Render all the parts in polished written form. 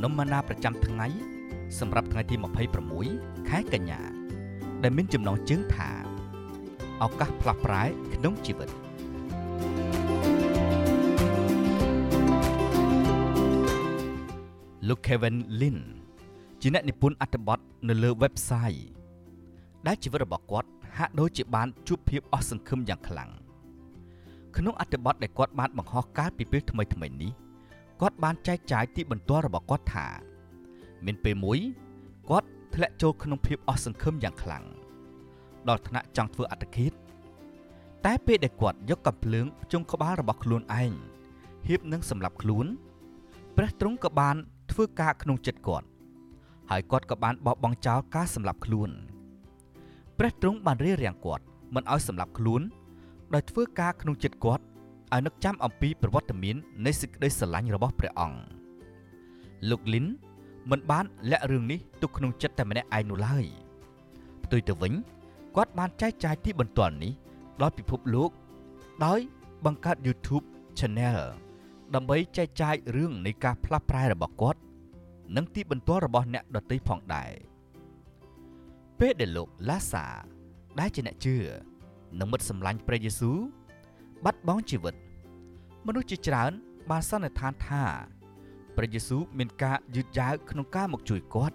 នំម៉ាណាប្រចាំថ្ងៃសម្រាប់ថ្ងៃទី26ខែកញ្ញាដែលមានចំណងជើងថាឱកាសផ្លាស់ប្រែក្នុងជីវិតលោក Kevin Lin ជាអ្នកនិពន្ធអត្ថបទនៅលើ website ដែលជីវិតរបស់គាត់ហាក់ដូចជាបានជួបភាពអស់សង្ឃឹមយ៉ាងខ្លាំងក្នុងអត្ថបទដែលគាត់បានបង្ហោះកាលពីពេលថ្មីៗនេះគាត់បានចែកចាយទីបន្ទាល់របស់គាត់ថាមានពេលមួយគាត់ធ្លាក់ចូលក្នុងភាពអស់សង្ឃឹមយ៉ាងខ្លាំងដល់ថ្នាក់ចង់ធ្វើអត្តឃាតតែពេលដែលគាត់យកកាំភ្លើងភ្ជង់ក្បាលរបស់ខ្លួនឯងហៀបនឹងសម្លាប់ខ្លួនព្រះទ្រង់ក៏បានធ្វើការក្នុងចិត្តគាត់ហើយគាត់ក៏បានបោះបង់ចោលការសម្លាប់ខ្លួនព្រះទ្រង់បានរារាំងគាត់មិនឲ្យសម្លាប់ខ្លួនដោយធ្វើការក្នុងចិត្តគាត់ឲ្យនឹកចាំអំពីប្រវត្តិមាននៃសេចក្តីស្រឡាញ់របស់ព្រះអង្គលោក Lin មិនបានលាក់រឿងនេះទុកក្នុងចិត្តតែម្នាក់ឯងនោះឡើយផ្ទុយទៅវិញគាត់បានចែកចាយទីបន្ទាល់នេះដល់ពិភពលោកដោយបង្កើត YouTube Channel ដើម្បីចែកចាយរឿងនៃការផ្លាស់ប្រែរបស់គាត់និងទីបន្ទាល់របស់អ្នកដទៃផងដែរពេលដែលលោក Lasa ដែលជាអ្នកជឿនិងមិត្តសម្លាញ់ព្រះយេស៊ូវបាត់បង់ជីវិតមនុស្សជាច្រើនបានសន្និដ្ឋានថាព្រះយេស៊ូវមានការយឺតយ៉ាវក្នុងការមកជួយគាត់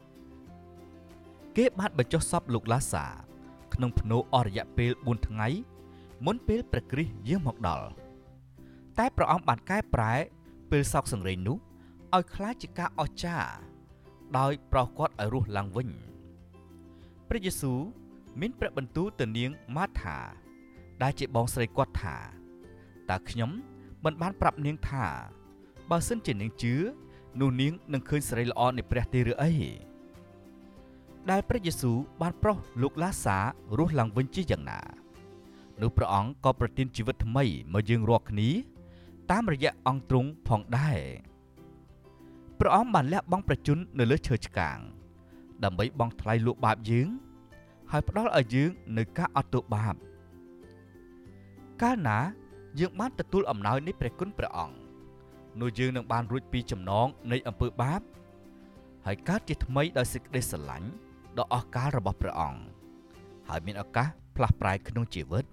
គេបានបញ្ចុះសពលោក Lasa ក្នុងភ្នូរអស់រយៈពេល4ថ្ងៃមុនពេលព្រះគ្រីស្ទយាងមកដល់តែព្រះអង្គបានកែប្រែពេលសោកសង្រេងនោះឲ្យคล้ายជាការអស្ចារ្យដោយប្រោសគាត់ឲ្យរស់ឡើងវិញព្រះយេស៊ូវមានព្រះបន្ទូលទៅនាងម៉ាថាដែលជាបងស្រីគាត់ថាតើខ្ញុំមិនបានប្រាប់នាងថាបើសិនជានាងជឿនោះនាងនឹងឃើញសេរីល្អនៃព្រះទេឬអីដែលព្រះយេស៊ូវបានប្រោសលោក Lasa រស់ឡើងវិញជាយ៉ាងណានោះព្រះអង្គក៏ប្រទានជីវិតថ្មីមកយើងរាល់គ្នាតាមរយៈអង្គទ្រង់ផងដែរព្រះអង្គបានលះបង់ប្រជញ្ញនៅលើឈើឆ្កាងដើម្បីបង់ថ្លៃលក់បាបយើងហើយផ្ដល់ឲ្យយើងនូវការអត់ទោសបាបកាលណាយើងបានទទួលអំណោយនៃព្រះគុណព្រះអង្គនោះយើងនឹងបានរួចពីចំណងនៃអំពើបាបហើយកើតជាថ្មីដោយសេចក្តីស្រឡាញ់ដ៏អស្ចារ្យរបស់ព្រះអង្គហើយមានឱកាសផ្លាស់ប្រែក្នុងជីវិត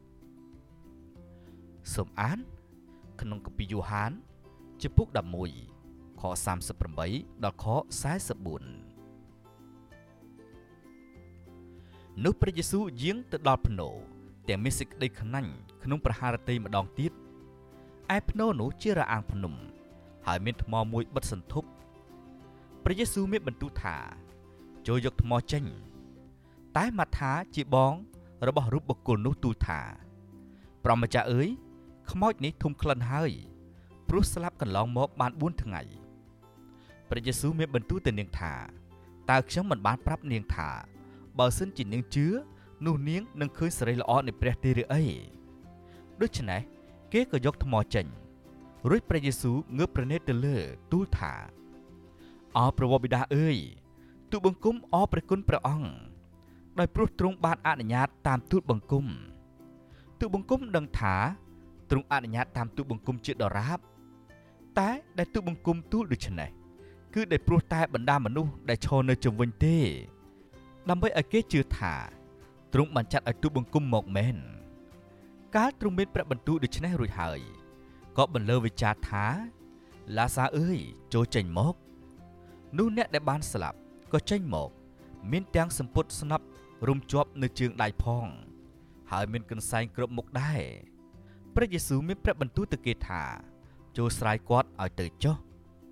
សូមអានក្នុងគម្ពីរយ៉ូហានជំពូក11ខ38ដល់ខ44នោះព្រះយេស៊ូវយាងទៅដល់ភ្នូរទាំងមានសេចក្តីខ្នាញ់ក្នុងប្រហារតីម្ដងទៀតឯភ្នូរនោះជារអាងភ្នំហើយមានថ្មមួយបិទសន្ធប់ព្រះយេស៊ូវមានបន្ទូលថាចូលយកថ្មចេញតែម៉ាថាជាបងរបស់រូបបុគ្គលនោះទូលថាព្រះម្ចាស់អើយខ្មោចនេះធំក្លិនហើយព្រោះស្លាប់កន្លងមកបាន4ថ្ងៃព្រះយេស៊ូវមានបន្ទូលទៅនាងថាតើខ្ញុំមិនបានប្រាប់នាងថាបើសិនជានាងជឿនោះនាងនឹងឃើញសេរីល្អនៃព្រះទេឬអីដូច្នេះគេក៏យកថ្មចេញរួចព្រះយេស៊ូវងើបព្រះនេត្រទៅលើទូលថាអោព្រះវរបិតាអើយទូលបង្គំអរព្រះគុណព្រះអង្គដោយព្រោះទ្រង់បានអនុញ្ញាតតាមទូលបង្គំទូលបង្គំដឹងថាទ្រង់អនុញ្ញាតតាមទូលបង្គំជាដរាបតែដែលទូលបង្គំទូលដូច្នេះគឺដោយព្រោះតែបណ្ដាមនុស្សដែលឈរនៅជុំវិញទេដើម្បីឲ្យគេជឿថាទ្រង់បានចាត់ឲ្យទូលបង្គំមកមែនកាលទ្រង់មានព្រះបន្ទូលដូច្នេះរួចហើយក៏បន្លឺវិចារថាឡាសាអើយចូលចេញមកនោះអ្នកដែលបានស្លាប់ក៏ចេញមកមានទាំងសម្ពុតស្នប់រុំជាប់នៅជើងដៃផងហើយមានកន្សែងគ្រប់មុខដែរព្រះយេស៊ូវមានព្រះបន្ទូលទៅគេថាចូលស្រាយគាត់ឲ្យទៅចុះ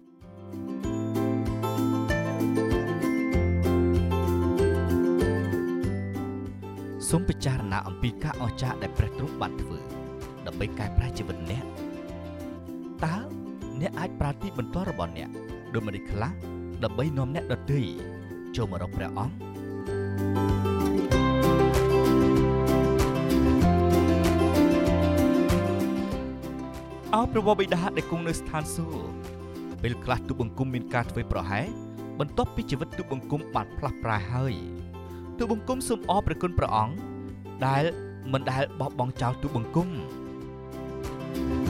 សូមពិចារណាអំពីការអស្ចារ្យដែលព្រះទ្រង់បានធ្វើដើម្បីកែប្រែជីវិតអ្នកតើអ្នកអាចប្រើទីបន្ទាល់របស់អ្នកដូចម្តេចខ្លះដើម្បីនាំអ្នកដទៃចូលមករកព្រះអង្គអោព្រះបិតាដែលគង់នៅស្ថានសួគ៌ពេលខ្លះទូបង្គំមានការធ្វេសប្រហែសបន្ទាប់ពីជីវិតទូបង្គំបានផ្លាស់ប្រែហើយទូបង្គំសូមអរព្រះគុណព្រះអង្គដែលមិនដែលបោះបង់ចោលទូបង្គំ